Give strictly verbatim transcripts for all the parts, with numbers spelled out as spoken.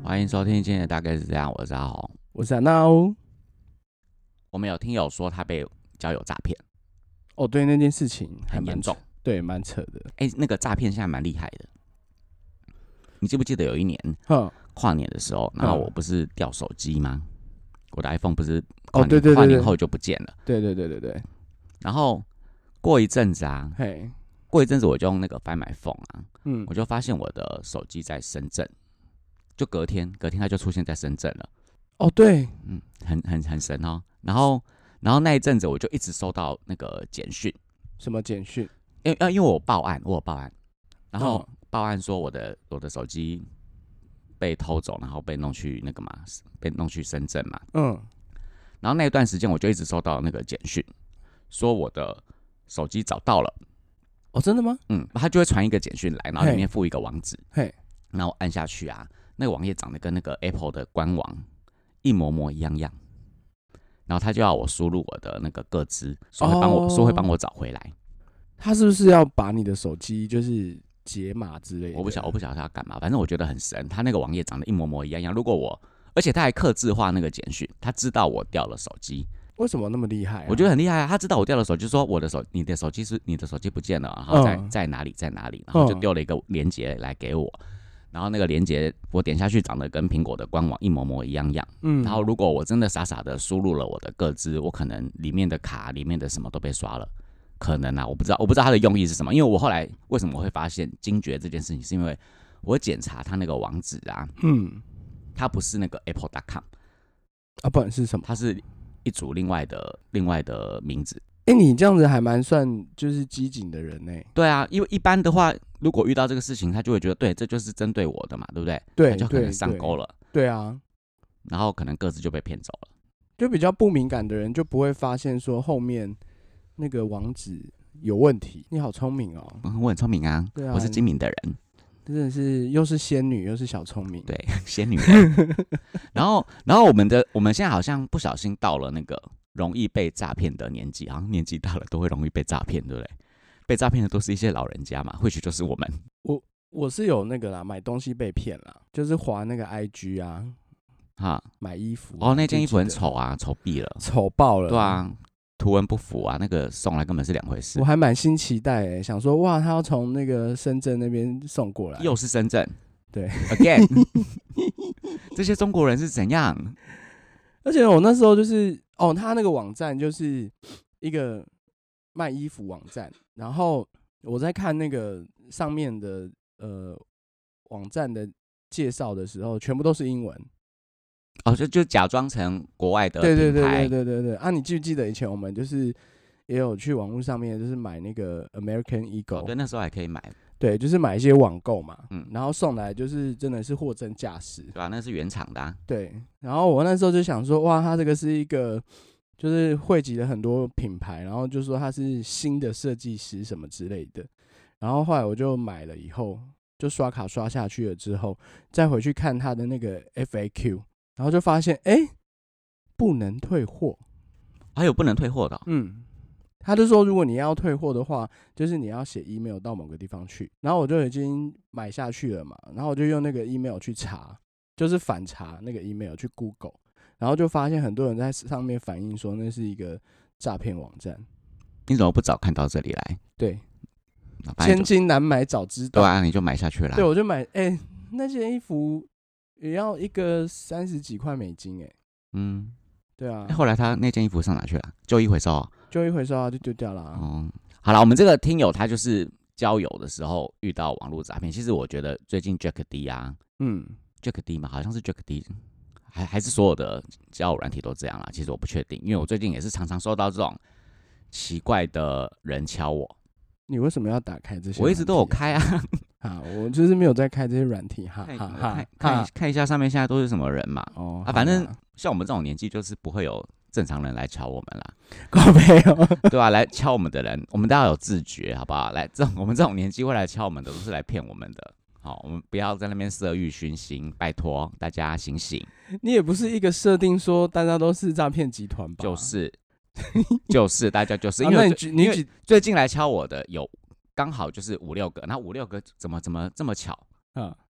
欢迎收听今天的大概是这样，我是阿红， 我是阿闹。 我们有听友说他被交友诈骗， 哦，对，那件事情还很严重， 对，蛮扯的。 哎、欸，那个诈骗现在蛮厉害的。你记不记得有一年跨年的时候，然后我不是掉手机吗？我的 iPhone 不是跨年、哦、对对对对跨年后就不见了。 对对对对对。 然后过一阵子啊， 嘿， 过一阵子我就用那个 Find My Phone 啊， 嗯， 我就发现我的手机在深圳，就隔天隔天它就出现在深圳了。 哦，对， 嗯，很很很神哦。然后然后那一阵子我就一直收到那个简讯， 什么简讯？ 因为因为我报案，我有报案，然后报案说我的我的手机被偷走，然后被弄去那个嘛，被弄去深圳嘛。嗯。然后那一段时间我就一直收到那个简讯，说我的手机找到了。 哦，真的吗？ 嗯，他就会传一个简讯来，然后里面附一个网址。 嘿， 然后按下去啊，那个网页长得跟那个 Apple 的官网一模模一样样。然后他就要我输入我的那个个资，说会帮我、哦、说会帮我找回来。 他是不是要把你的手机就是解码之类的？ 我不晓我不晓得他要干嘛，反正我觉得很神。他那个网页长得一模模一样样。如果我，而且他还客制化那个简讯，他知道我掉了手机。 为什么那么厉害、啊？ 我觉得很厉害啊！他知道我掉了手机，就说我的手，你的手机是你的手机不见了，然后在、嗯、在哪里在哪里，然后就丢了一个连结来给我。嗯然后那个连结我点下去，长得跟苹果的官网一模模一样样。嗯，然后如果我真的傻傻的输入了我的个资，我可能里面的卡、里面的什么都被刷了，可能啊，我不知道，我不知道他的用意是什么。因为我后来为什么会发现惊觉这件事情，是因为我检查他那个网址啊，嗯，它不是那个 apple dot com 啊，不然是什么？ 它是一组另外的另外的名字。 哎、欸，你这样子还蛮算就是机警的人呢、欸。 对啊，因为一般的话，如果遇到这个事情，他就会觉得，对，这就是针对我的嘛，对不对？ 对， 他就可能上钩了。 对啊， 然后可能各自就被骗走了。 就比较不敏感的人就不会发现说后面那个网址有问题。你好聪明哦！ 嗯，我很聪明啊，啊我是精明的人。 真的是又是仙女又是小聪明， 对，仙女人。然后，然后我们的我们现在好像不小心到了那个容易被诈骗的年纪，好像年纪大了都会容易被诈骗，对不对？被诈骗的都是一些老人家嘛，或许就是我们。 我我是有那个啦，买东西被骗啦，就是滑那个 I G 啊， 哈， 买衣服、 啊。哦，那件衣服很丑啊，丑毙了， 丑爆了。 对啊，图文不符啊，那个送来根本是两回事。 我还满心期待哎、欸，想说哇，他要从那个深圳那边送过来， 又是深圳， 对 ，again， 这些中国人是怎样？ 而且我那时候就是哦，他那个网站就是一个卖衣服网站，然后我在看那个上面的呃网站的介绍的时候，全部都是英文。 哦，就就假装成国外的品牌。对对对对对对对啊！你记不记得以前我们就是也有去网络上面，就是买那个 American Eagle，、 哦、对，那时候还可以买。 对，就是买一些网购嘛，嗯，然后送来就是真的是货真价实， 对吧、啊？那是原厂的、啊。 对，然后我那时候就想说，哇，它这个是一个就是汇集了很多品牌，然后就说它是新的设计师什么之类的，然后后来我就买了以后，就刷卡刷下去了之后，再回去看它的那个 F A Q， 然后就发现，哎，不能退货， 还有不能退货的、哦， 嗯。他就说，如果你要退货的话，就是你要写 email 到某个地方去，然后我就已经买下去了嘛，然后我就用那个 email 去查，就是反查那个 email 去 Google， 然后就发现很多人在上面反映说那是一个诈骗网站。 你怎么不早看到这里来？ 对，千金难买早知道。 对啊，你就买下去了。 对，我就买，哎、欸，那件衣服也要一个三十几块美金、欸，哎，嗯，对啊。 欸、后来他那件衣服上哪去了？旧衣回收、哦。 旧衣回收啊，就丢掉了、啊。 嗯，好了，我们这个听友他就是交友的时候遇到网络诈骗。其实我觉得最近 Jack D 啊，嗯 ，Jack D 嘛，好像是 Jack D， 还还是所有的交友软体都这样啦。其实我不确定，因为我最近也是常常收到这种奇怪的人敲我。 你为什么要打开这些、啊？ 我一直都有开啊。 啊，我就是没有在开这些软体哈。 看看看看一下上面现在都是什么人嘛。哦，啊，反正像我们这种年纪，就是不会有正常人来敲我们啦， 靠北哦， 对吧、啊？来敲我们的人，我们都要有自觉，好不好？来，这种我们这种年纪会来敲我们的，都是来骗我们的。好，我们不要在那边色欲熏心，拜托大家醒醒。 你也不是一个设定说大家都是诈骗集团吧？ 就是，就是大家就是， 因为、 啊、你因为最近来敲我的有刚好就是五六个，然后五六个怎么怎么这么巧啊？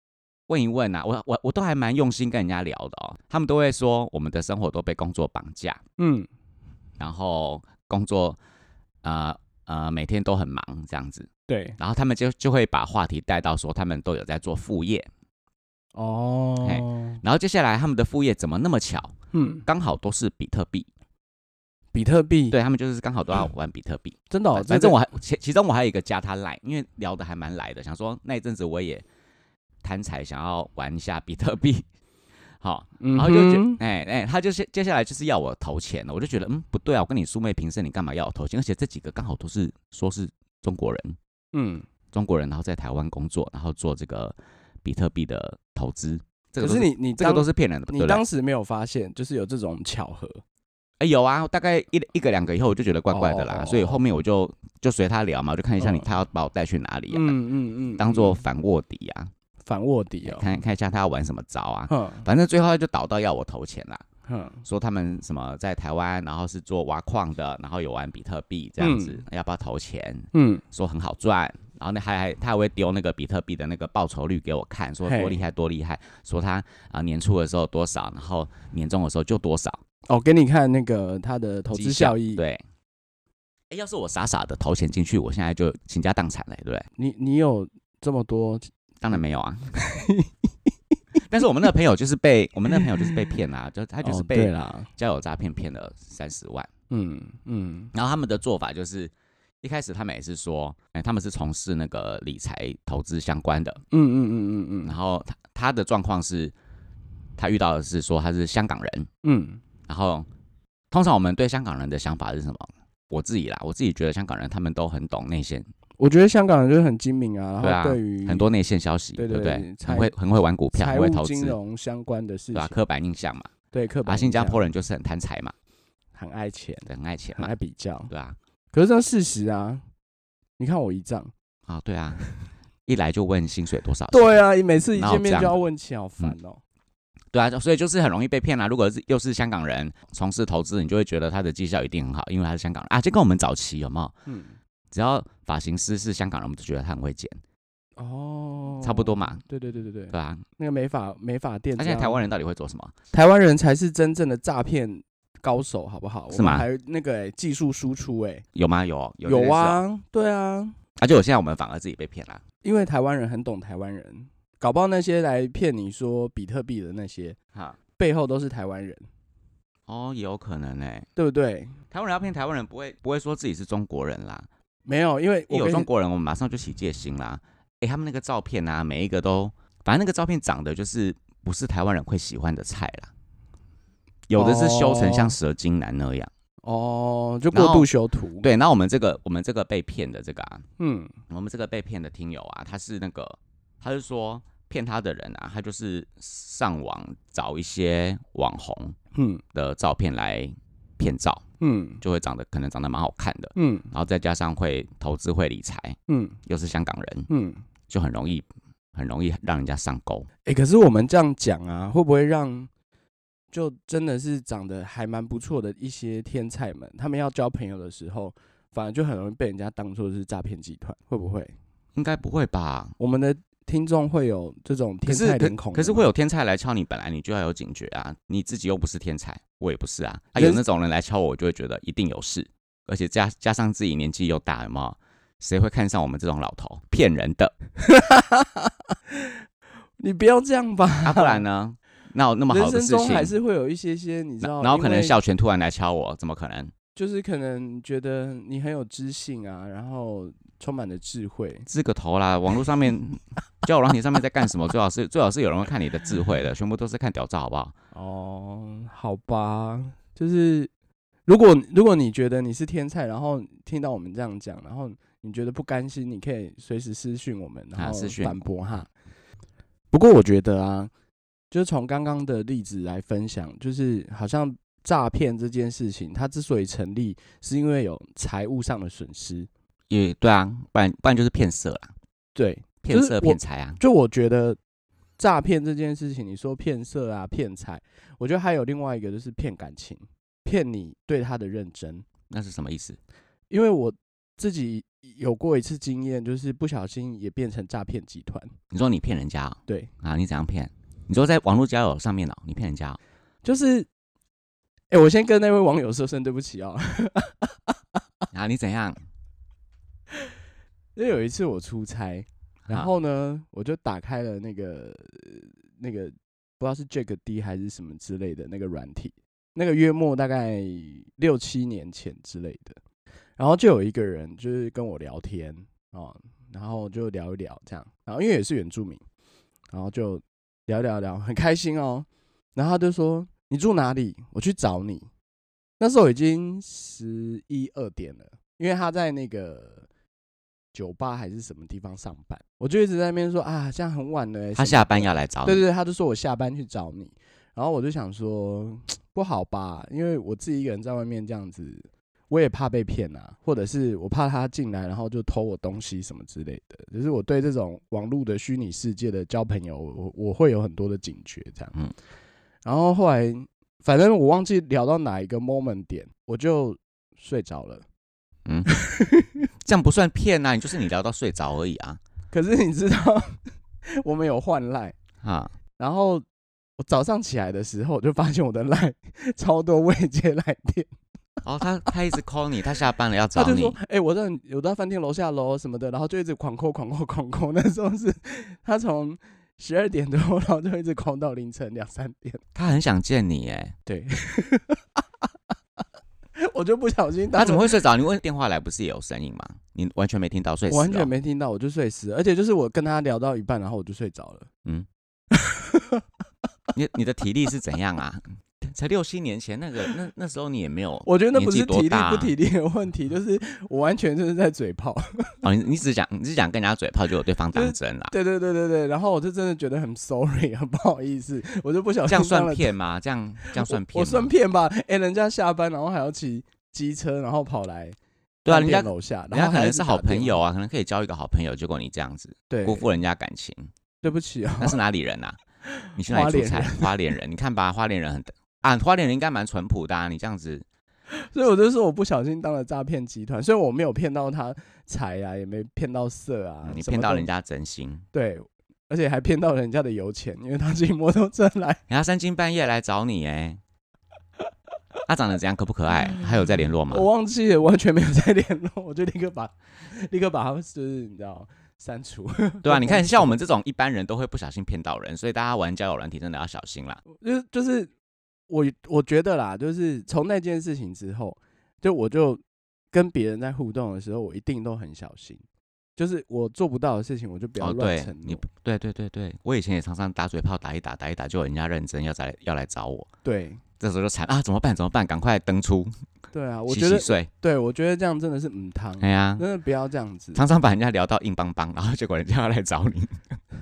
问一问啊，我我我都还蛮用心跟人家聊的哦。他们都会说我们的生活都被工作绑架，嗯，然后工作呃呃每天都很忙这样子， 对， 然后他们就就会把话题带到说他们都有在做副业，哦，然后接下来他们的副业怎么那么巧，嗯，刚好都是比特币。 比特币， 对他们就是刚好都要玩比特币， 真的、哦。 反正我还其其中我还有一个加他 line， 因为聊得还蛮来的，想说那一阵子我也贪财想要玩一下比特币，好，然后就觉得，哎、嗯、哎，他就是接下来就是要我投钱了，我就觉得嗯不对啊，我跟你素昧平生，你干嘛要我投钱？而且这几个刚好都是说是中国人，嗯，中国人，然后在台湾工作，然后做这个比特币的投资，这个可是你你这个都是骗人的， 你当时没有发现就是有这种巧合？ 哎、欸，有啊，大概一一个两个以后，我就觉得怪怪的啦， oh, 所以后面我就就随他聊嘛，我就看一下你他要把我带去哪里啊，嗯嗯嗯，当做反卧底啊， 反卧底哦， 看看一下他要玩什么招啊，反正最后他就导到要我投钱啦，说他们什么在台湾，然后是做挖矿的，然后有玩比特币这样子，嗯、要不要投钱？嗯，说很好赚，然后呢还还他还会丢那个比特币的那个报酬率给我看，说多厉害多厉害，说他啊、呃、年初的时候多少，然后年终的时候就多少。 哦，给你看那个他的投资效益。 对，哎，要是我傻傻的投钱进去，我现在就倾家荡产了，对不对？ 你你有这么多？ 当然没有啊。但是我们那个朋友就是被我们那个朋友就是被骗啦、啊，就他就是被交友诈骗骗了三十万。嗯嗯。然后他们的做法就是一开始他们也是说，哎，他们是从事那个理财投资相关的。嗯嗯嗯嗯嗯。然后他他的状况是，他遇到的是说他是香港人。嗯。然后，通常我们对香港人的想法是什么？我自己啦，我自己觉得香港人他们都很懂内线。 我觉得香港人就是很精明啊，然后对于、 啊、很多内线消息，对对 对, 对，很会很会玩股票，很会投资， 金融相关的事情， 对吧、啊？刻板印象嘛， 对刻板印象。 啊，新加坡人就是很贪财嘛， 很爱钱， 对，很爱钱嘛， 很爱比较， 对啊。 可是这是事实啊，你看我一账啊，对啊，一来就问薪水多少钱， 对啊，每次一见面就要问钱，好烦哦。嗯对啊，所以就是很容易被骗啦、啊。如果是又是香港人从事投资，你就会觉得他的绩效一定很好，因为他是香港人啊。就跟我们早期有没有？嗯，只要发型师是香港人，我们就觉得他很会剪。哦，差不多嘛。 对对对对对。 对啊， 那个美发美发店。 而且台湾人到底会做什么？ 台湾人才是真正的诈骗高手，好不好？ 是吗？ 还有那个、欸、技术输出，哎， 有吗？有有有啊，对啊。 而且我现在我们反而自己被骗啦， 因为台湾人很懂台湾人。搞不好那些来骗你说比特币的那些，背后都是台湾人。 哦，也有可能哎、欸， 对不对？ 台湾人要骗台湾人，不会不会说自己是中国人啦。 没有，因为一有中国人，我们马上就起戒心啦。哎，他们那个照片啊，每一个都，反正那个照片长得就是不是台湾人会喜欢的菜啦。有的是修成像蛇精男那样。 哦，就过度修图。 对，然后我们这个我们这个被骗的这个啊，嗯，我们这个被骗的听友啊，他是那个，他是说。骗他的人啊，他就是上网找一些网红的照片来骗照，嗯，就会长得可能长得蛮好看的，嗯，然后再加上会投资会理财，嗯，又是香港人，嗯，就很容易很容易让人家上钩。 哎、欸，可是我们这样讲啊，会不会让就真的是长得还蛮不错的一些天菜们，他们要交朋友的时候，反而就很容易被人家当作是诈骗集团？会不会？ 应该不会吧？ 我们的听众会有这种天才脸孔， 可是会有天才来敲你，本来你就要有警觉啊！你自己又不是天才，我也不是啊。啊，有那种人来敲我，我就会觉得一定有事，而且加加上自己年纪又大，有没有？谁会看上我们这种老头？骗人的！ 你不要这样吧！ 啊，不然呢？那有那么好的事情， 人生中还是会有一些些，你知道？ 然后可能孝全突然来敲我，怎么可能？ 就是可能觉得你很有知性啊，然后充满了智慧。 智个头啦！网络上面交友软体上面在干什么？最好是最好是有人会看你的智慧的，全部都是看屌照，好不好？ 哦，好吧，就是如果如果你觉得你是天才，然后听到我们这样讲，然后你觉得不甘心，你可以随时私讯我们，然后反驳哈。不过我觉得啊，就是从刚刚的例子来分享，就是好像诈骗这件事情，它之所以成立，是因为有财务上的损失。 也对啊，不然不然就是骗色啦。 对， 骗色骗财啊。 就我觉得诈骗这件事情，你说骗色啊、骗财，我觉得还有另外一个就是骗感情，骗你对他的认真。 那是什么意思？ 因为我自己有过一次经验，就是不小心也变成诈骗集团。 你说你骗人家、哦？ 对啊，你怎样骗？你说在网络交友上面哦，你骗人家、哦？ 就是，哎、欸，我先跟那位网友说声对不起哦。 啊，你怎样？ 因为有一次我出差，然后呢，我就打开了那个那个不知道是 Jack D 还是什么之类的那个软体，那个约莫大概六七年前之类的，然后就有一个人就是跟我聊天哦，然后就聊一聊这样，然后因为也是原住民，然后就聊聊聊，很开心哦，然后他就说你住哪里？我去找你。那时候已经十一二点了，因为他在那个酒吧还是什么地方上班，我就一直在那边说啊，这样很晚了、欸。 他下班要来找你， 对对对，他就说我下班去找你，然后我就想说不好吧，因为我自己一个人在外面这样子，我也怕被骗啊，或者是我怕他进来然后就偷我东西什么之类的，就是我对这种网络的虚拟世界的交朋友，我我会有很多的警觉这样。嗯，然后后来反正我忘记聊到哪一个 moment 点，我就睡着了。 嗯，这样不算骗啊，你就是你聊到睡着而已啊。 可是你知道，我们有换赖啊，然后我早上起来的时候，我就发现我的赖超多未接来电。 哦，他他一直 call 你，他下班了要找你。 他就说：“哎、欸，我在我在饭店楼下楼什么的，然后就一直狂 call 狂 call 狂 call。那时候是他从十二点多，然后就一直 call 到凌晨两三点。 他很想见你哎， 对。”我就不小心， 他怎么会睡着？你问电话来不是也有声音吗？你完全没听到，睡死了。 我完全没听到，我就睡死了。而且就是我跟他聊到一半，然后我就睡着了。嗯， 你你的体力是怎样啊？才六七年前，那个那那时候你也没有， 我觉得那不是体力不体力的问题，就是我完全就是在嘴炮。 哦，你你只讲你只讲跟人家嘴炮，就有对方当真啦。 对对对对对，然后我就真的觉得很 sorry， 很不好意思，我就不小心。 这样算骗吗？这样这样算骗？ 我算骗吧？哎、欸，人家下班然后还要骑机车，然后跑来。 对啊，人家楼下， 人家可能是好朋友啊，可能可以交一个好朋友，结果你这样子， 对， 辜负人家感情。 对不起啊、哦， 那是哪里人啊？你去哪里出差？花莲人，你看吧，花莲人很啊，花莲人应该蛮淳朴的啊，你这样子， 所以我就说我不小心当了诈骗集团，所以我没有骗到他财啊，也没骗到色啊， 嗯、你骗到人家真心， 对，而且还骗到人家的油钱，因为他骑摩托车来， 人家三更半夜来找你哎、欸。他长得怎样？可不可爱？还有在联络吗？ 我忘记了，完全没有在联络，我就立刻把立刻把他就是你知道删除。 对啊，你看像我们这种一般人都会不小心骗到人，所以大家玩交友软体真的要小心啦。 就就是我我觉得啦，就是从那件事情之后，就我就跟别人在互动的时候，我一定都很小心。就是我做不到的事情，我就不要乱承诺。 你对对对对，我以前也常常打嘴炮打一打打一打，就有人家认真要来要来找我。 对。 这时候就惨啊！怎么办？怎么办？赶快登出。 对啊，我觉得洗洗睡。 对，我觉得这样真的是母汤。 哎呀， 真的不要这样子。 常常把人家聊到硬邦邦，然后结果人家要来找你，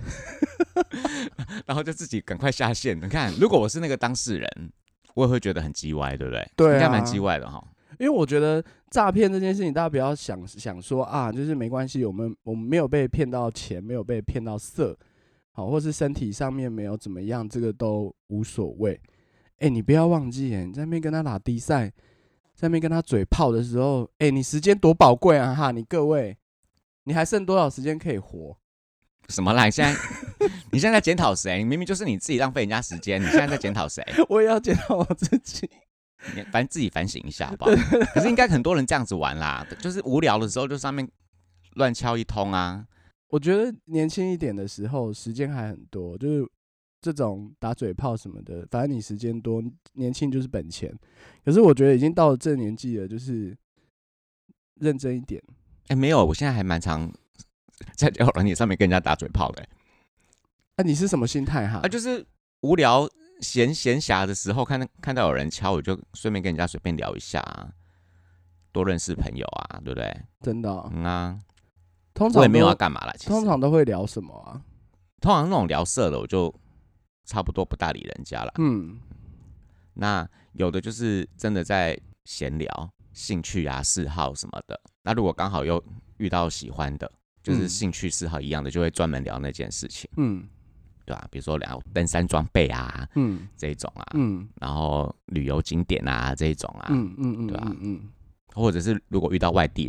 然后就自己赶快下线。你看，如果我是那个当事人，我也会觉得很鸡歪，对不对？ 对、啊， 应该蛮鸡歪的哈。 因为我觉得诈骗这件事情，大家不要想想说啊，就是没关系，我们我们没有被骗到钱，没有被骗到色，好，或是身体上面没有怎么样，这个都无所谓。哎、欸，你不要忘记，哎，你在那边跟他打低赛，在那边跟他嘴炮的时候，哎、欸，你时间多宝贵啊！哈，你各位，你还剩多少时间可以活？ 什么啦？你现在你现在在检讨谁？你明明就是你自己浪费人家时间，你现在在检讨谁？ 我也要检讨我自己， 你反正自己反省一下，好不好？可是应该很多人这样子玩啦，就是无聊的时候就上面乱敲一通啊。 我觉得年轻一点的时候，时间还很多，就是。这种打嘴炮什么的，反正你时间多，年轻就是本钱。可是我觉得已经到了这年纪了，就是认真一点。 哎、欸，没有，我现在还蛮常在交友软体上面跟人家打嘴炮的、欸。 啊，你是什么心态哈？ 啊，就是无聊闲闲暇的时候，看到看到有人敲，我就顺便跟人家随便聊一下、啊，多认识朋友啊，对不对？ 真的、哦， 嗯啊。 通常我也没有要干嘛啦，其实通常都会聊什么啊？ 通常那种聊色的，我就。差不多不大理人家啦。嗯，那有的就是真的在闲聊兴趣啊、嗜好什么的。那如果刚好又遇到喜欢的，就是兴趣嗜好一样的，就会专门聊那件事情。嗯，对吧、啊？比如说聊登山装备啊，嗯，这一种啊，嗯，然后旅游景点啊这一种啊，嗯嗯嗯，对吧、啊？嗯，或者是如果遇到外地人，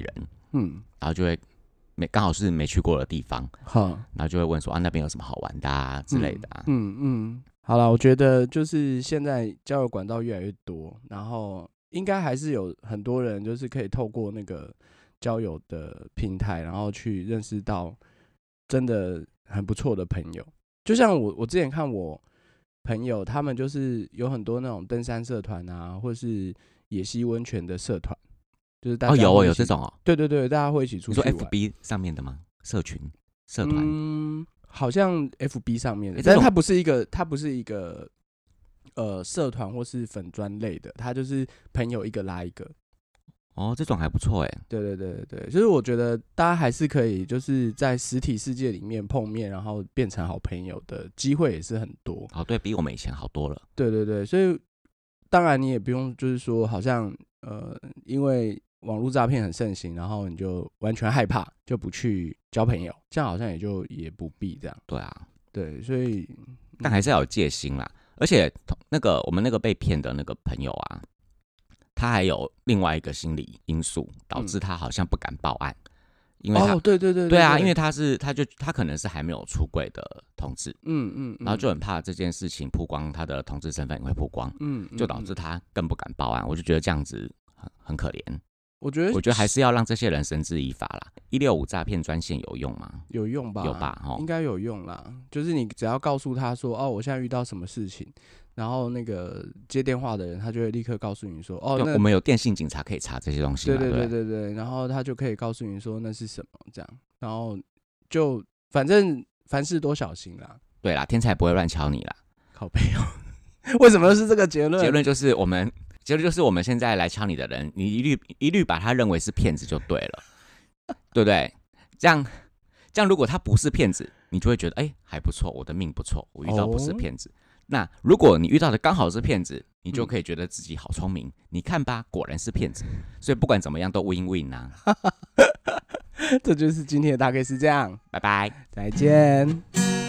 嗯，然后就会没刚好是没去过的地方， 好， 然后就会问说啊那边有什么好玩的啊之类的啊。 嗯 嗯, 嗯，好了，我觉得就是现在交友管道越来越多，然后应该还是有很多人就是可以透过那个交友的平台，然后去认识到真的很不错的朋友。就像我我之前看我朋友，他们就是有很多那种登山社团啊，或是野溪温泉的社团，就是大家哦有哦有这种哦， 对对对，大家会一起出去玩。 你说 F B 上面的吗？社群社团？ 嗯，好像 F B 上面的，欸、但是它不是一个，它不是一个呃社团或是粉专类的，它就是朋友一个拉一个。 哦，这种还不错哎。 对对对对，就是我觉得大家还是可以，就是在实体世界里面碰面，然后变成好朋友的机会也是很多。 哦，对比我们以前好多了。 对对对，所以当然你也不用就是说，好像呃，因为网络诈骗很盛行，然后你就完全害怕，就不去交朋友，这样好像也就也不必这样。 对啊， 对，所以、 嗯、但还是要有戒心啦。而且那个我们那个被骗的那个朋友啊。他还有另外一个心理因素，导致他好像不敢报案，嗯、因为他、 哦、对对 对, 对, 对啊，因为他是他就他可能是还没有出柜的同志， 嗯 嗯, 嗯， 然后就很怕这件事情曝光，他的同志身份也会曝光，嗯，就导致他更不敢报案。我就觉得这样子很很可怜。 我觉得我觉得还是要让这些人绳之以法啦。一六五诈骗专线有用吗？ 有用吧， 有吧， 应该有用啦。就是你只要告诉他说，哦，我现在遇到什么事情。然后那个接电话的人，他就会立刻告诉你说：“哦，那我们有电信警察可以查这些东西。” 对对对对对，然后他就可以告诉你说那是什么这样，然后就反正凡事多小心啦。 对啦，天才不会乱敲你啦。 靠北哦，为什么是这个结论？ 结论就是我们，结论就是我们现在来敲你的人，你一律一律把他认为是骗子就对了，对不对？这样这样，如果他不是骗子，你就会觉得哎、欸、还不错，我的命不错，我遇到不是骗子。哦，那如果你遇到的刚好是骗子，你就可以觉得自己好聪明。嗯、你看吧，果然是骗子。所以不管怎么样都 win win 啊。 这就是今天的大概是这样， 拜拜， 再见。